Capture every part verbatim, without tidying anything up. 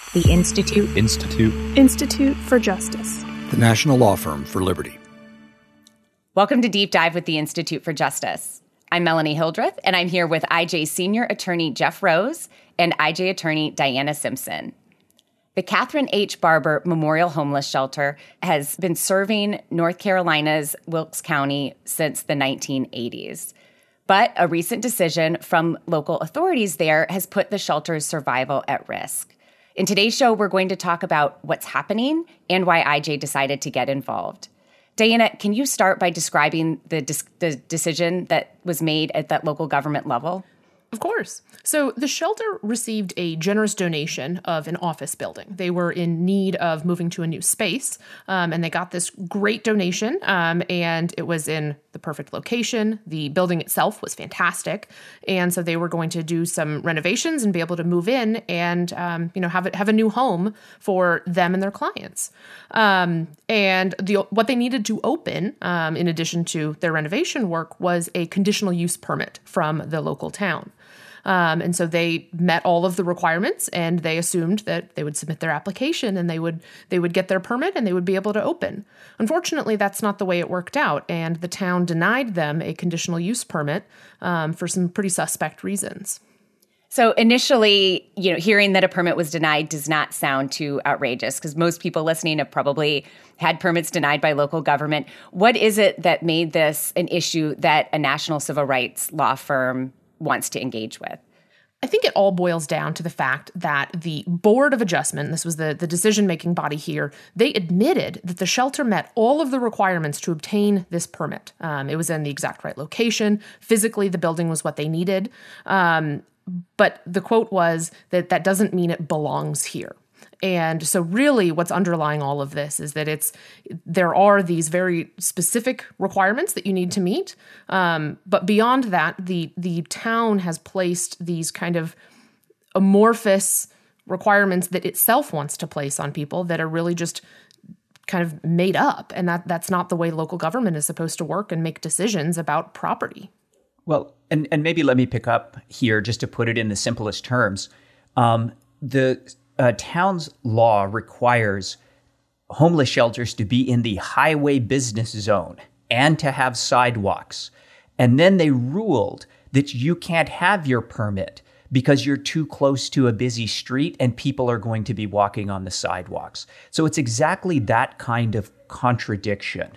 The Institute. Institute. Institute for Justice. The National Law Firm for Liberty. Welcome to Deep Dive with the Institute for Justice. I'm Melanie Hildreth, and I'm here with I J Senior Attorney Jeff Rose and I J Attorney Diana Simpson. The Catherine H. Barber Memorial Homeless Shelter has been serving North Carolina's Wilkes County since the nineteen eighties. But a recent decision from local authorities there has put the shelter's survival at risk. In today's show, we're going to talk about what's happening and why I J decided to get involved. Diana, can you start by describing the, dis- the decision that was made at that local government level? Of course. So the shelter received a generous donation of an office building. They were in need of moving to a new space, um, and they got this great donation, um, and it was in the perfect location. The building itself was fantastic, and so they were going to do some renovations and be able to move in and um, you know have it, have a new home for them and their clients. Um, and the, what they needed to open, um, in addition to their renovation work, was a conditional use permit from the local town. Um, and so they met all of the requirements, and they assumed that they would submit their application and they would they would get their permit and they would be able to open. Unfortunately, that's not the way it worked out, and the town denied them a conditional use permit um, for some pretty suspect reasons. So initially, you know, hearing that a permit was denied does not sound too outrageous because most people listening have probably had permits denied by local government. What is it that made this an issue that a national civil rights law firm wants to engage with? I think it all boils down to the fact that the Board of Adjustment, this was the, the decision-making body here, they admitted that the shelter met all of the requirements to obtain this permit. Um, it was in the exact right location. Physically, the building was what they needed. Um, but the quote was that that doesn't mean it belongs here. And so really what's underlying all of this is that it's there are these very specific requirements that you need to meet. Um, but beyond that, the the town has placed these kind of amorphous requirements that itself wants to place on people that are really just kind of made up. And that that's not the way local government is supposed to work and make decisions about property. Well, and, and maybe let me pick up here just to put it in the simplest terms. Um, the Uh, town's law requires homeless shelters to be in the highway business zone and to have sidewalks. And then they ruled that you can't have your permit because you're too close to a busy street and people are going to be walking on the sidewalks. So it's exactly that kind of contradiction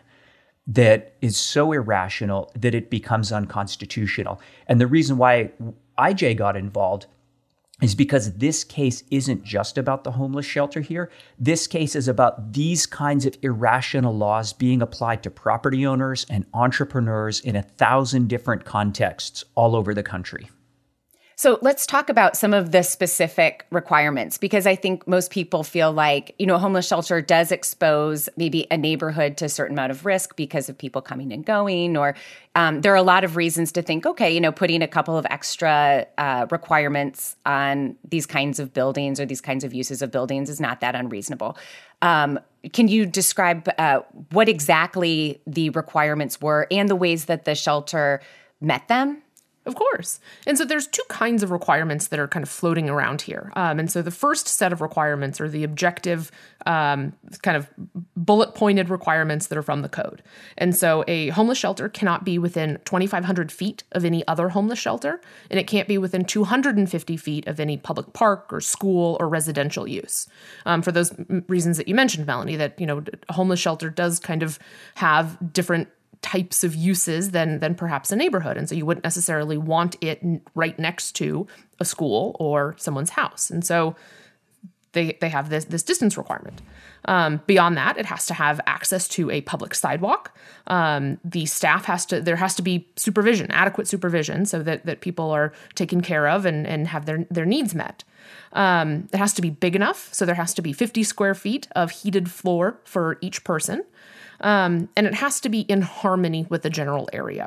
that is so irrational that it becomes unconstitutional. And the reason why I J got involved is because this case isn't just about the homeless shelter here. This case is about these kinds of irrational laws being applied to property owners and entrepreneurs in a thousand different contexts all over the country. So let's talk about some of the specific requirements, because I think most people feel like, you know, a homeless shelter does expose maybe a neighborhood to a certain amount of risk because of people coming and going, or um, there are a lot of reasons to think, okay, you know, putting a couple of extra uh, requirements on these kinds of buildings or these kinds of uses of buildings is not that unreasonable. Um, can you describe uh, what exactly the requirements were and the ways that the shelter met them? Of course. And so there's two kinds of requirements that are kind of floating around here. Um, and so the first set of requirements are the objective, um, kind of bullet-pointed requirements that are from the code. And so a homeless shelter cannot be within twenty-five hundred feet of any other homeless shelter, and it can't be within two hundred fifty feet of any public park or school or residential use. Um, for those m- reasons that you mentioned, Melanie, that, you know, a homeless shelter does kind of have different types of uses than than perhaps a neighborhood. And so you wouldn't necessarily want it right next to a school or someone's house. And so they they have this this distance requirement. Um, beyond that, it has to have access to a public sidewalk. Um, the staff has to, there has to be supervision, adequate supervision, so that, that people are taken care of and, and have their, their needs met. Um, it has to be big enough. So there has to be fifty square feet of heated floor for each person. Um, and it has to be in harmony with the general area.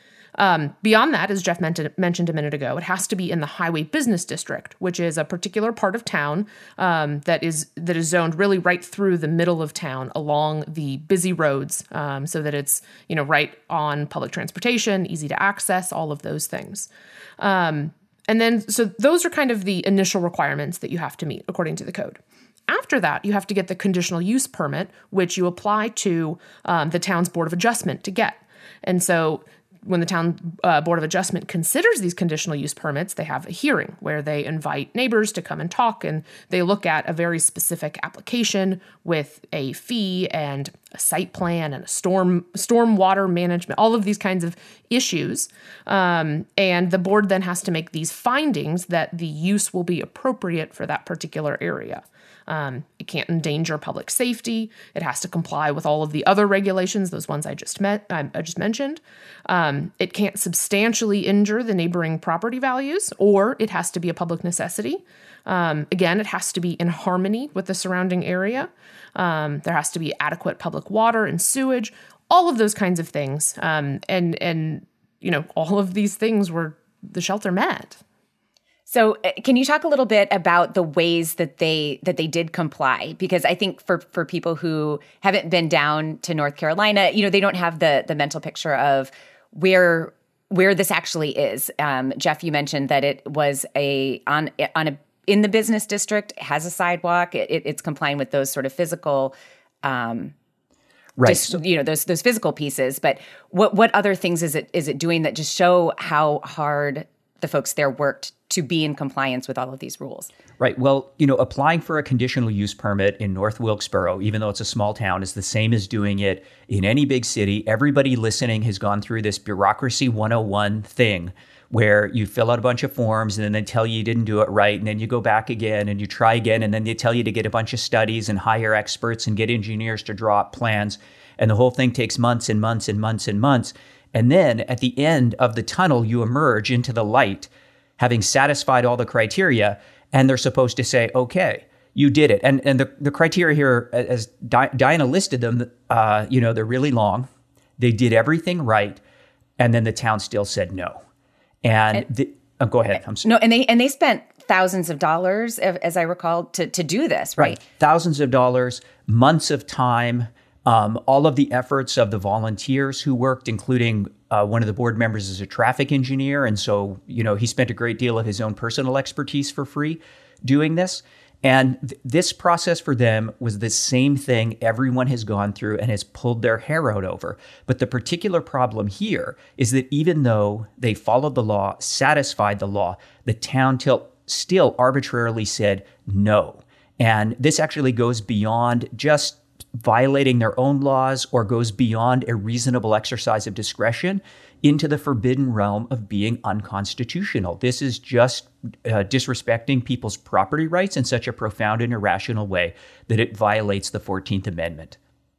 Um, beyond that, as Jeff mentioned, mentioned a minute ago, it has to be in the highway business district, which is a particular part of town um, that is that is zoned really right through the middle of town along the busy roads, um, so that it's, you know, right on public transportation, easy to access, all of those things. Um, And then, so those are kind of the initial requirements that you have to meet according to the code. After that, you have to get the conditional use permit, which you apply to um, the town's Board of Adjustment to get. And so when the town uh, Board of Adjustment considers these conditional use permits, they have a hearing where they invite neighbors to come and talk, and they look at a very specific application with a fee and a site plan and a storm storm water management, all of these kinds of issues. Um, and the board then has to make these findings that the use will be appropriate for that particular area. Um, it can't endanger public safety. It has to comply with all of the other regulations, those ones I just met, I, I just mentioned. Um, it can't substantially injure the neighboring property values, or it has to be a public necessity. Um, again, it has to be in harmony with the surrounding area. Um, there has to be adequate public water and sewage, all of those kinds of things. Um, and and you know, all of these things were the shelter met. So uh, can you talk a little bit about the ways that they that they did comply? Because I think for, for people who haven't been down to North Carolina, you know, they don't have the the mental picture of where where this actually is. Um, Jeff, you mentioned that it was a on on a in the business district, has a sidewalk. It, it, it's complying with those sort of physical, um, right? Just, you know, those those physical pieces. But what what other things is it is it doing that just show how hard the folks there worked to be in compliance with all of these rules? Right. Well, you know, applying for a conditional use permit in North Wilkesboro, even though it's a small town, is the same as doing it in any big city. Everybody listening has gone through this bureaucracy one oh one thing where you fill out a bunch of forms and then they tell you you didn't do it right. And then you go back again and you try again. And then they tell you to get a bunch of studies and hire experts and get engineers to draw up plans. And the whole thing takes months and months and months and months. And then at the end of the tunnel, you emerge into the light, having satisfied all the criteria, and they're supposed to say, okay, you did it. And and the, the criteria here, as Di- Diana listed them, uh, you know, they're really long. They did everything right, and then the town still said no. And, and the, oh, go ahead. I'm sorry. No, and they and they spent thousands of dollars, as I recall, to to do this, right? Right. Thousands of dollars, months of time. Um, all of the efforts of the volunteers who worked, including uh, one of the board members is a traffic engineer. And so, you know, he spent a great deal of his own personal expertise for free doing this. And th- this process for them was the same thing everyone has gone through and has pulled their hair out over. But the particular problem here is that even though they followed the law, satisfied the law, the town till, still arbitrarily said no. And this actually goes beyond just violating their own laws or goes beyond a reasonable exercise of discretion into the forbidden realm of being unconstitutional. This is just uh, disrespecting people's property rights in such a profound and irrational way that it violates the fourteenth Amendment.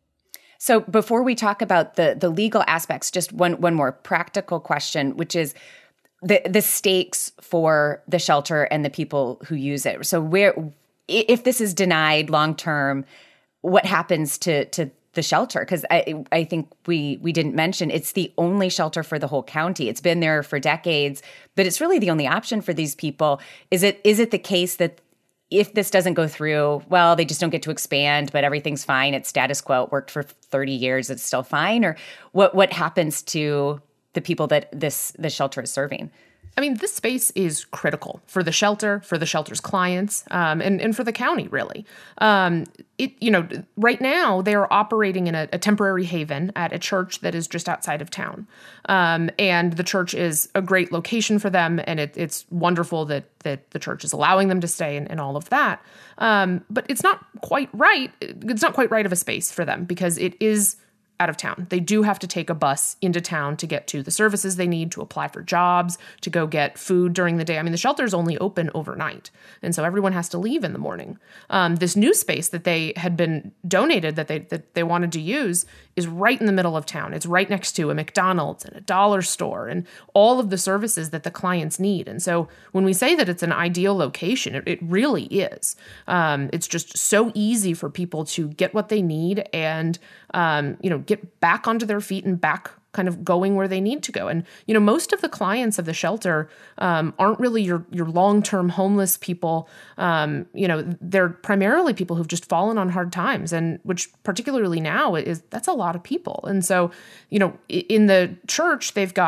So before we talk about the the legal aspects, just one one more practical question, which is the the stakes for the shelter and the people who use it. So where, if this is denied long term, what happens to to the shelter? Because I I think we we didn't mention it's the only shelter for the whole county. It's been there for decades, but it's really the only option for these people. Is it is it the case that if this doesn't go through, well, they just don't get to expand, but everything's fine, it's status quo, it worked for thirty years, it's still fine? Or what what happens to the people that this this shelter is serving? I mean, this space is critical for the shelter, for the shelter's clients, um, and, and for the county, really. Um, it, you know, right now they are operating in a, a temporary haven at a church that is just outside of town. Um, and the church is a great location for them, and it, it's wonderful that that the church is allowing them to stay and, and all of that. Um, but it's not quite right. It's not quite right of a space for them because it is out of town. They do have to take a bus into town to get to the services they need, to apply for jobs, to go get food during the day. I mean, the shelter is only open overnight, and so everyone has to leave in the morning. Um, this new space that they had been donated that they that they wanted to use is right in the middle of town. It's right next to a McDonald's and a dollar store and all of the services that the clients need. And so when we say that it's an ideal location, it, it really is. Um, it's just so easy for people to get what they need and um, you know, get back onto their feet and back kind of going where they need to go. And, you know, most of the clients of the shelter um, aren't really your your long-term homeless people. Um, you know, they're primarily people who've just fallen on hard times, and which particularly now is, that's a lot of people. And so, you know, in the church, they've got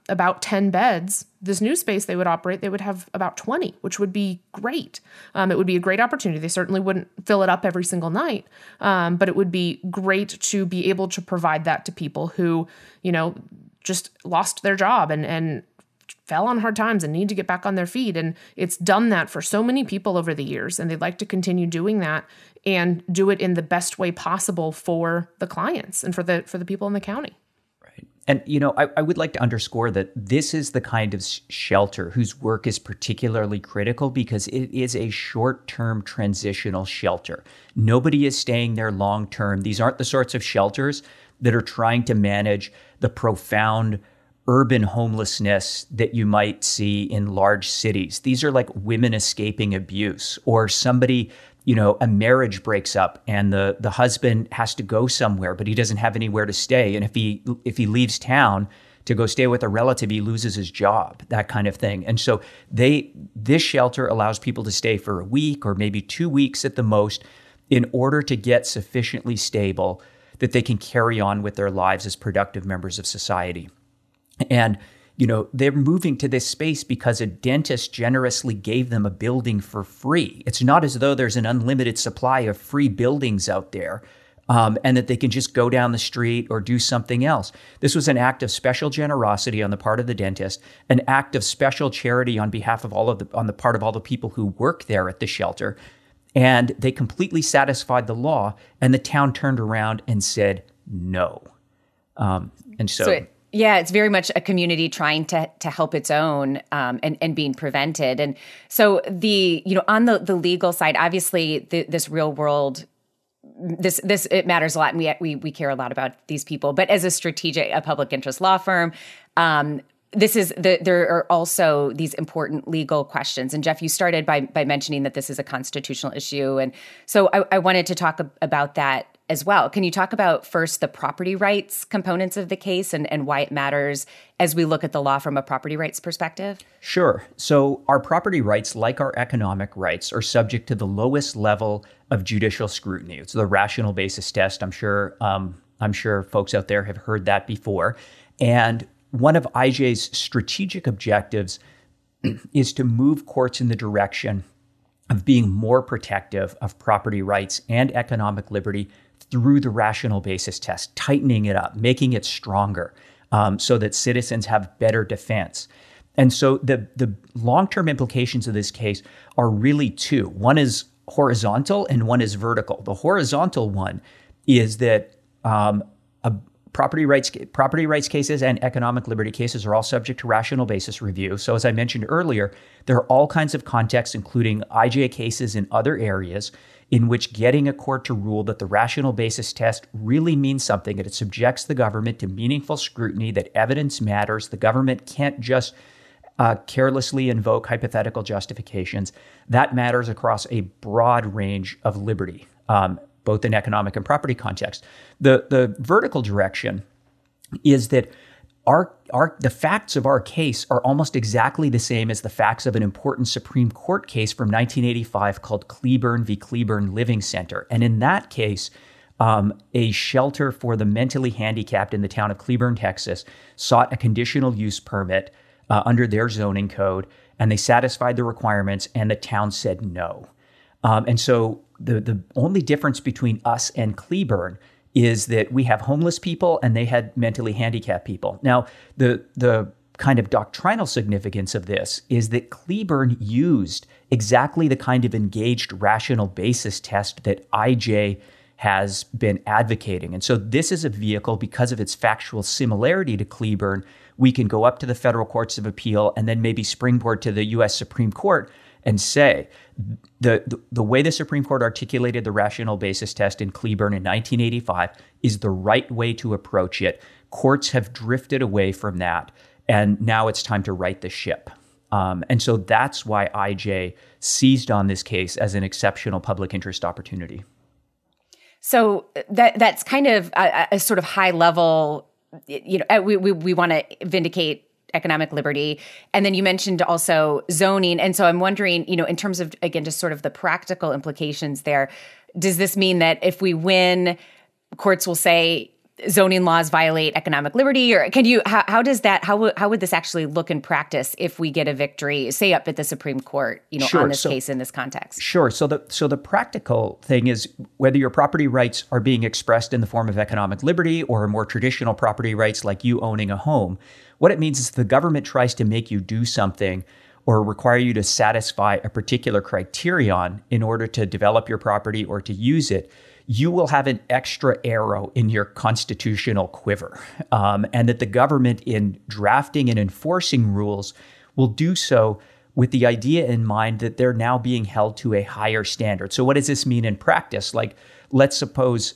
about ten beds, this new space they would operate, they would have about twenty, which would be great. Um, it would be a great opportunity. They certainly wouldn't fill it up every single night, um, but it would be great to be able to provide that to people who, you know, just lost their job and, and fell on hard times and need to get back on their feet. And it's done that for so many people over the years, and they'd like to continue doing that and do it in the best way possible for the clients and for the for the people in the county. Right. And, you know, I, I would like to underscore that this is the kind of sh- shelter whose work is particularly critical because it is a short-term transitional shelter. Nobody is staying there long-term. These aren't the sorts of shelters that are trying to manage the profound urban homelessness that you might see in large cities. These are like women escaping abuse, or somebody, you know, a marriage breaks up and the, the husband has to go somewhere, but he doesn't have anywhere to stay. And if he if he leaves town to go stay with a relative, he loses his job, that kind of thing. And so they this shelter allows people to stay for a week or maybe two weeks at the most in order to get sufficiently stable that they can carry on with their lives as productive members of society. And, you know, they're moving to this space because a dentist generously gave them a building for free. It's not as though there's an unlimited supply of free buildings out there, um, and that they can just go down the street or do something else. This was an act of special generosity on the part of the dentist, an act of special charity on behalf of all of the, on the part of all the people who work there at the shelter. And they completely satisfied the law, and the town turned around and said no. Um, and so... so it- Yeah, it's very much a community trying to to help its own um, and and being prevented. And so the you know on the the legal side, obviously the, this real world, this this it matters a lot, and we we we care a lot about these people. But as a strategic, a public interest law firm, um, this is the, there are also these important legal questions. And Jeff, you started by by mentioning that this is a constitutional issue, and so I, I wanted to talk about that as well. Can you talk about first the property rights components of the case and, and why it matters as we look at the law from a property rights perspective? Sure. So our property rights, like our economic rights, are subject to the lowest level of judicial scrutiny. It's the rational basis test. I'm sure um, I'm sure folks out there have heard that before. And one of I J's strategic objectives is to move courts in the direction of being more protective of property rights and economic liberty through the rational basis test, tightening it up, making it stronger, um, so that citizens have better defense. And so the the long-term implications of this case are really two. One is horizontal and one is vertical. The horizontal one is that um, a property rights property rights cases and economic liberty cases are all subject to rational basis review. So as I mentioned earlier, there are all kinds of contexts, including I J cases in other areas, in which getting a court to rule that the rational basis test really means something, and it subjects the government to meaningful scrutiny, that evidence matters. The government can't just uh, carelessly invoke hypothetical justifications. That matters across a broad range of liberty, um, both in economic and property context. The, the vertical direction is that Our, our, the facts of our case are almost exactly the same as the facts of an important Supreme Court case from nineteen eighty-five called Cleburne v. Cleburne Living Center. And in that case, um, a shelter for the mentally handicapped in the town of Cleburne, Texas, sought a conditional use permit uh, under their zoning code, and they satisfied the requirements, and the town said no. Um, and so the, the only difference between us and Cleburne is that we have homeless people and they had mentally handicapped people. Now, the the kind of doctrinal significance of this is that Cleburne used exactly the kind of engaged rational basis test that I J has been advocating. And so this is a vehicle, because of its factual similarity to Cleburne, we can go up to the federal courts of appeal and then maybe springboard to the U S Supreme Court and say, the, the the way the Supreme Court articulated the rational basis test in Cleburne in nineteen eighty-five is the right way to approach it. Courts have drifted away from that, and now it's time to right the ship. Um, and so that's why I J seized on this case as an exceptional public interest opportunity. So that that's kind of a, a sort of high level, you know, we we, we want to vindicate economic liberty. And then you mentioned also zoning. And so I'm wondering, you know, in terms of, again, just sort of the practical implications there, does this mean that if we win, courts will say, zoning laws violate economic liberty? Or can you, how, how does that, how, how would this actually look in practice if we get a victory, say up at the Supreme Court, you know, sure. on this so, case in this context? Sure. So the, so the practical thing is whether your property rights are being expressed in the form of economic liberty or more traditional property rights like you owning a home, what it means is the government tries to make you do something or require you to satisfy a particular criterion in order to develop your property or to use it, you will have an extra arrow in your constitutional quiver. Um, and that the government, in drafting and enforcing rules, will do so with the idea in mind that they're now being held to a higher standard. So what does this mean in practice? Like, let's suppose,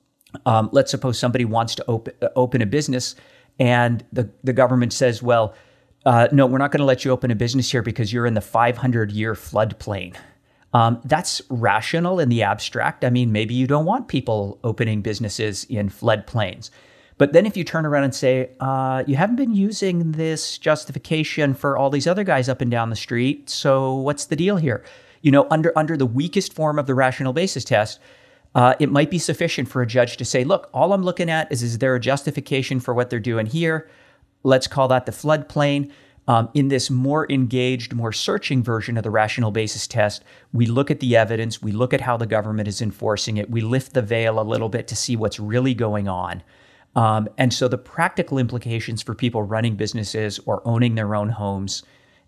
um, let's suppose somebody wants to open, open a business and the, the government says, well, uh, no, we're not going to let you open a business here because you're in the five hundred year floodplain. Um, that's rational in the abstract. I mean, maybe you don't want people opening businesses in floodplains. But then if you turn around and say, uh, you haven't been using this justification for all these other guys up and down the street, so what's the deal here? You know, under under the weakest form of the rational basis test, uh, it might be sufficient for a judge to say, look, all I'm looking at is, is there a justification for what they're doing here? Let's call that the floodplain. Um, in this more engaged, more searching version of the rational basis test, we look at the evidence, we look at how the government is enforcing it, we lift the veil a little bit to see what's really going on. Um, and so the practical implications for people running businesses or owning their own homes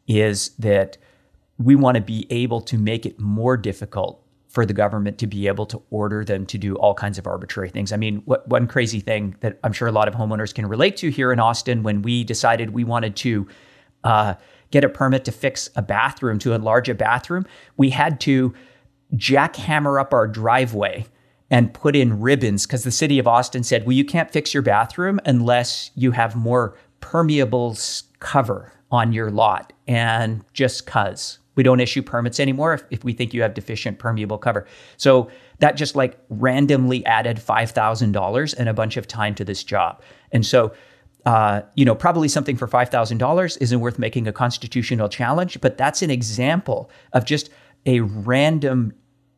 is that we want to be able to make it more difficult for the government to be able to order them to do all kinds of arbitrary things. I mean, what, one crazy thing that I'm sure a lot of homeowners can relate to here in Austin, when we decided we wanted to uh, get a permit to fix a bathroom, to enlarge a bathroom, we had to jackhammer up our driveway and put in ribbons because the city of Austin said, well, you can't fix your bathroom unless you have more permeable cover on your lot. And just cause we don't issue permits anymore if, if we think you have deficient permeable cover. So that just like randomly added five thousand dollars and a bunch of time to this job. And so, uh, you know, probably something for five thousand dollars isn't worth making a constitutional challenge, but that's an example of just a random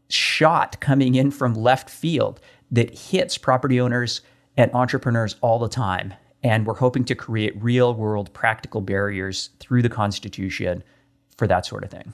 shot coming in from left field that hits property owners and entrepreneurs all the time. And we're hoping to create real world practical barriers through the Constitution for that sort of thing.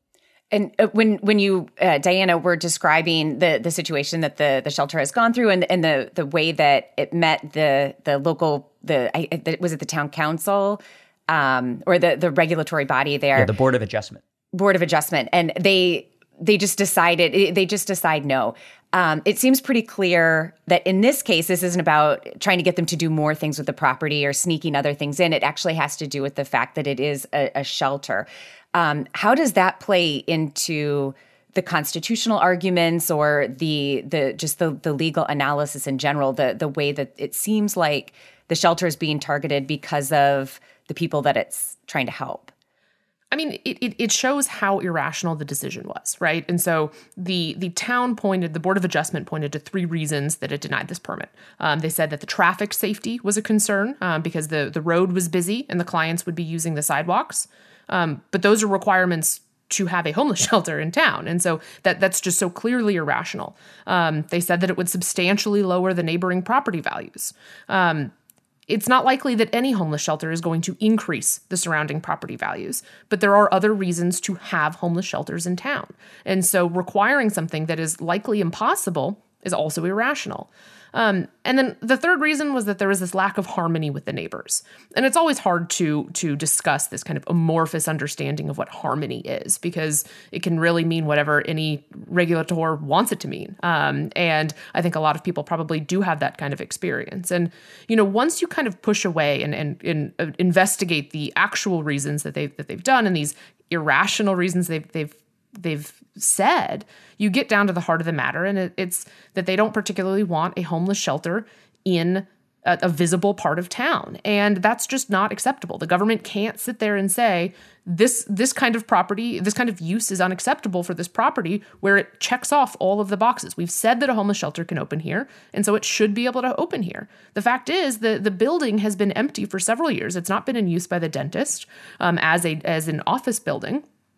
And when when you, uh, Diana, were describing the the situation that the, the shelter has gone through and, and the the way that it met the the local, the, I, the was it the town council um, or the, the regulatory body there? Yeah, the Board of Adjustment. Board of Adjustment. And they they just decided, they just decide no. Um, it seems pretty clear that in this case, this isn't about trying to get them to do more things with the property or sneaking other things in. It actually has to do with the fact that it is a, a shelter. Um, how does that play into the constitutional arguments or the the just the the legal analysis in general? The the way that it seems like the shelter is being targeted because of the people that it's trying to help. I mean, it, it it shows how irrational the decision was, right? And so the the town pointed, the Board of Adjustment pointed to three reasons that it denied this permit. Um, they said that the traffic safety was a concern um, because the, the road was busy and the clients would be using the sidewalks. Um, but those are requirements to have a homeless shelter in town. And so that that's just so clearly irrational. Um, they said that it would substantially lower the neighboring property values. Um, It's not likely that any homeless shelter is going to increase the surrounding property values, but there are other reasons to have homeless shelters in town. And so requiring something that is likely impossible is also irrational. Um, and then the third reason was that there was this lack of harmony with the neighbors. And it's always hard to to discuss this kind of amorphous understanding of what harmony is, because it can really mean whatever any regulator wants it to mean. Um, and I think a lot of people probably do have that kind of experience. And, you know, once you kind of push away and, and, and uh, investigate the actual reasons that they've, that they've done and these irrational reasons they've, they've they've said, you get down to the heart of the matter, and it, it's that they don't particularly want a homeless shelter in a, a visible part of town. And that's just not acceptable. The government can't sit there and say, this this kind of property, this kind of use is unacceptable for this property, where it checks off all of the boxes. We've said that a homeless shelter can open here, and so it should be able to open here. The fact is that the building has been empty for several years. It's not been in use by the dentist um, as a as an office building.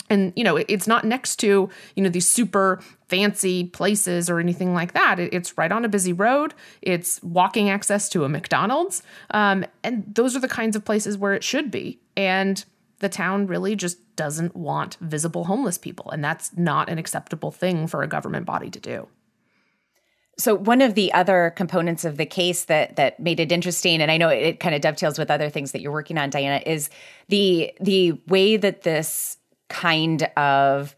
And, you know, it, it's not next to, you know, these super fancy places or anything like that. It, it's right on a busy road. It's walking access to a McDonald's. Um, and those are the kinds of places where it should be. And the town really just doesn't want visible homeless people. And that's not an acceptable thing for a government body to do. So one of the other components of the case that that made it interesting, and I know it, it kind of dovetails with other things that you're working on, Diana, is the the way that this kind of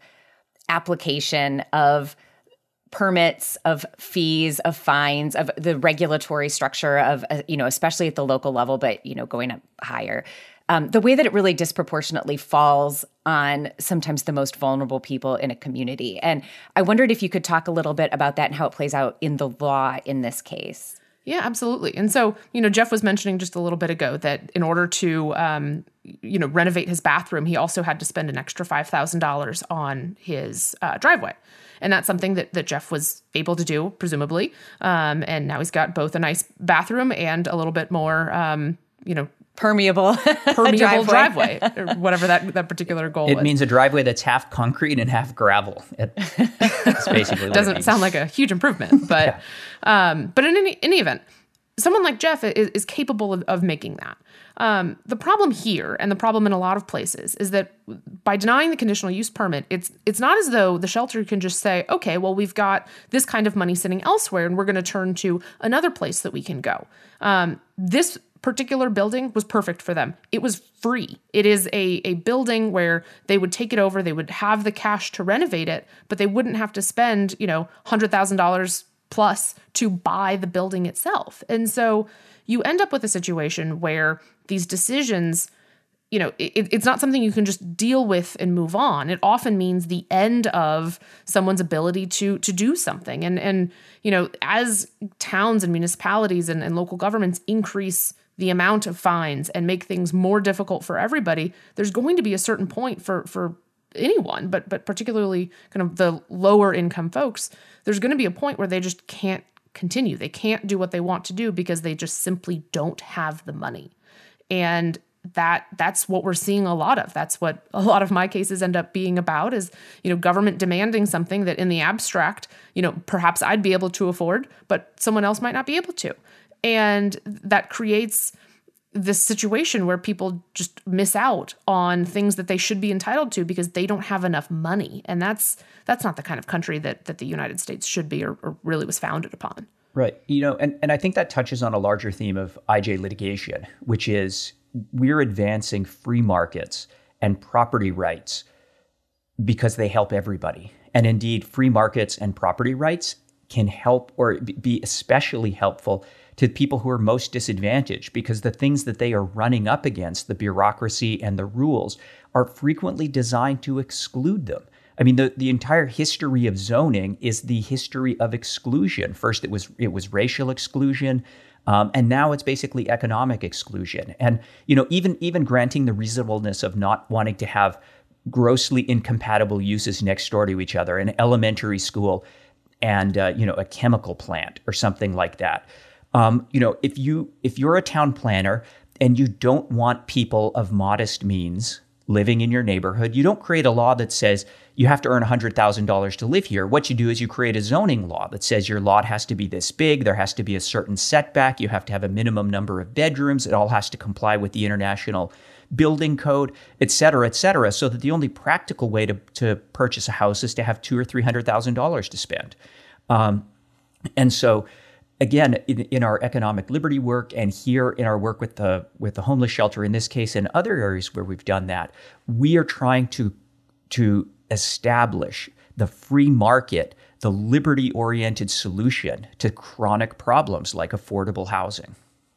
application of permits, of fees, of fines, of the regulatory structure of, uh, you know, especially at the local level, but, you know, going up higher, um, the way that it really disproportionately falls on sometimes the most vulnerable people in a community. And I wondered if you could talk a little bit about that and how it plays out in the law in this case. Yeah, absolutely. And so, you know, Jeff was mentioning just a little bit ago that in order to, um, you know, renovate his bathroom, he also had to spend an extra five thousand dollars on his uh, driveway. And that's something that, that Jeff was able to do, presumably. Um, and now he's got both a nice bathroom and a little bit more, um, you know, permeable, permeable driveway, or whatever that, that particular goal it is. It means a driveway that's half concrete and half gravel. It, that's basically what Doesn't it means. sound like a huge improvement, but yeah. um, but in any, any event, someone like Jeff is, is capable of, of making that. Um, the problem here, and the problem in a lot of places, is that by denying the conditional use permit, it's it's not as though the shelter can just say, okay, well, we've got this kind of money sitting elsewhere, and we're going to turn to another place that we can go. Um, this particular building was perfect for them. It was free. It is a, a building where they would take it over, they would have the cash to renovate it, but they wouldn't have to spend, you know, one hundred thousand dollars plus to buy the building itself. And so you end up with a situation where these decisions, you know, it, it's not something you can just deal with and move on. It often means the end of someone's ability to to do something. And, and you know, as towns and municipalities and, and local governments increase the amount of fines and make things more difficult for everybody, there's going to be a certain point for for anyone, but but particularly kind of the lower income folks, there's going to be a point where they just can't continue. They can't do what they want to do because they just simply don't have the money. And that that's what we're seeing a lot of. That's what a lot of my cases end up being about is, you know, government demanding something that in the abstract, you know, perhaps I'd be able to afford, but someone else might not be able to. And that creates this situation where people just miss out on things that they should be entitled to because they don't have enough money. And that's that's not the kind of country that that the United States should be or, or really was founded upon. Right. You know, and, and I think that touches on a larger theme of I J litigation, which is we're advancing free markets and property rights because they help everybody. And indeed, free markets and property rights can help or be especially helpful to people who are most disadvantaged because the things that they are running up against, the bureaucracy and the rules, are frequently designed to exclude them. I mean, the, the entire history of zoning is the history of exclusion. First, it was it was racial exclusion, um, and now it's basically economic exclusion. And you know, even even granting the reasonableness of not wanting to have grossly incompatible uses next door to each other, an elementary school and uh, you know a chemical plant or something like that. Um, you know, if you if you're a town planner and you don't want people of modest means living in your neighborhood, you don't create a law that says you have to earn one hundred thousand dollars to live here. What you do is you create a zoning law that says your lot has to be this big, there has to be a certain setback, you have to have a minimum number of bedrooms, it all has to comply with the International Building Code, et cetera, et cetera, so that the only practical way to, to purchase a house is to have two or three hundred thousand dollars to spend. Um, and so Again, in, in our economic liberty work and here in our work with the with the homeless shelter, in this case, and other areas where we've done that, we are trying to to establish the free market, the liberty-oriented solution to chronic problems like affordable housing.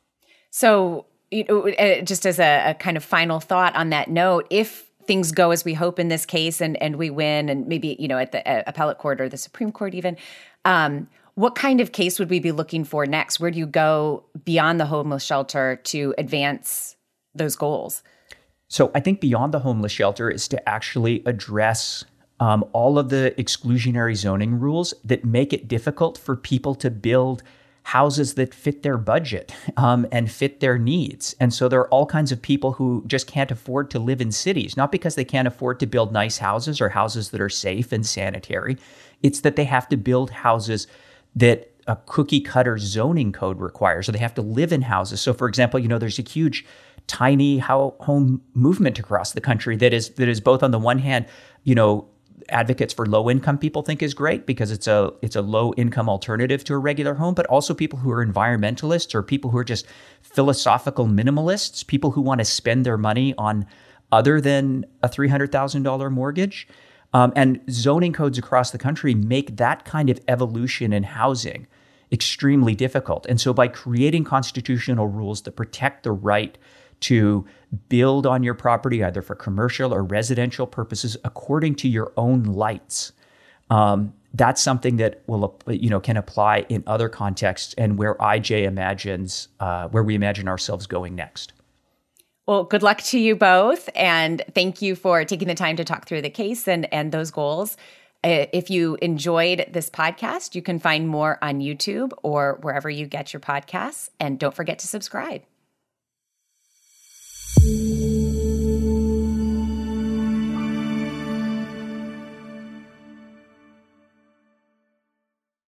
So, you know, just as a, a kind of final thought on that note, if things go as we hope in this case and, and we win, and maybe, you know, at the uh, appellate court or the Supreme Court even, um, what kind of case would we be looking for next? Where do you go beyond the homeless shelter to advance those goals? So I think beyond the homeless shelter is to actually address um, all of the exclusionary zoning rules that make it difficult for people to build houses that fit their budget um, and fit their needs. And so there are all kinds of people who just can't afford to live in cities, not because they can't afford to build nice houses or houses that are safe and sanitary. It's that they have to build houses that a cookie cutter zoning code requires, or they have to live in houses. So for example, you know, there's a huge tiny home movement across the country that is that is both on the one hand, you know, advocates for low income people think is great because it's a it's a low income alternative to a regular home, but also people who are environmentalists or people who are just philosophical minimalists, people who want to spend their money on other than a three hundred thousand dollars mortgage. Um, and zoning codes across the country make that kind of evolution in housing extremely difficult. And so by creating constitutional rules that protect the right to build on your property, either for commercial or residential purposes, according to your own lights, um, that's something that will, you know, can apply in other contexts and where I J imagines, uh, where we imagine ourselves going next. Well, good luck to you both. And thank you for taking the time to talk through the case and, and those goals. Uh, if you enjoyed this podcast, you can find more on YouTube or wherever you get your podcasts. And don't forget to subscribe.